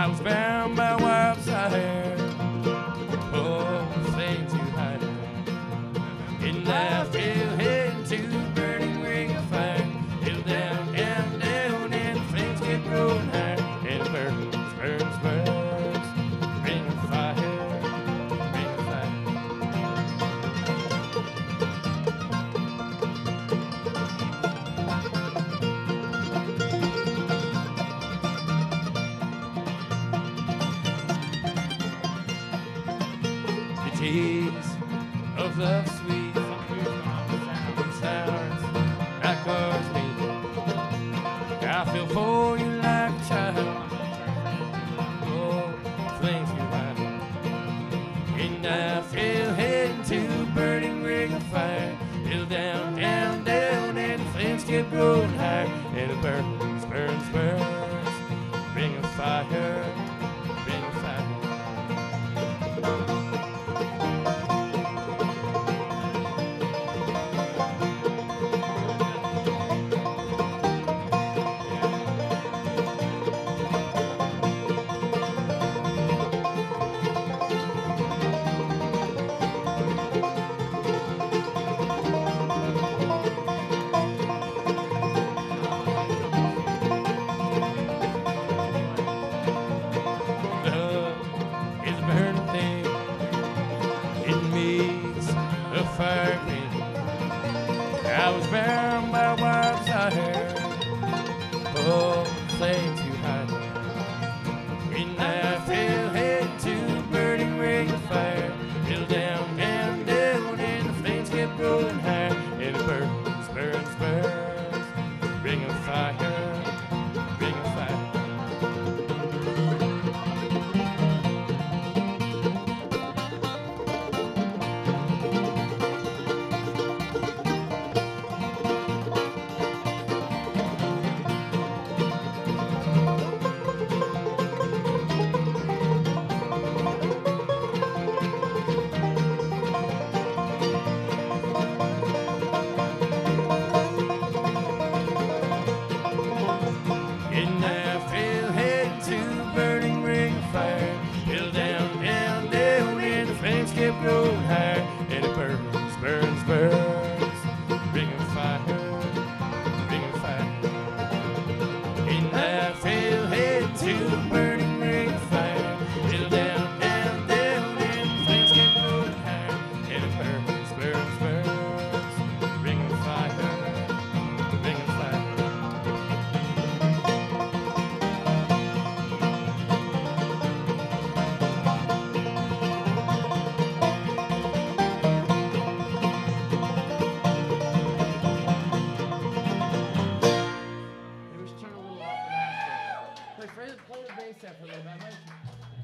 I was bound by wild desire. Oh, things you hide. And I fell into the burning ring of fire. Till down, down, down, and the flames kept growing higher. And it burns, burns, burns. Ring of fire, ring of fire. The tears of love sweet and sours like ours me. I feel for you like a child. Oh, flames you light. And I fell into a burning ring of fire. Till down, down, down, and the flames kept growing higher. And it burns, burns, burns. Ring of fire, ring of fire. Fire me. I was bound by wild desire. Oh, flames you hide. And I fell into a burning ring of fire. Till down, down, down, and the flames kept growing higher. And it burns, burns, burns. Ring of fire, ring of fire. And I fell into a burning ring of fire. Till down, down, down, and the flames kept growing higher. And it burns, burns, burns. Ring of fire, ring of fire. And I fell into a burning ring of fire. Till down, down, down, and the flames kept growing higher. And it burns, burns, burns. Ring of fire, ring of fire. Play the bass there for a little bit.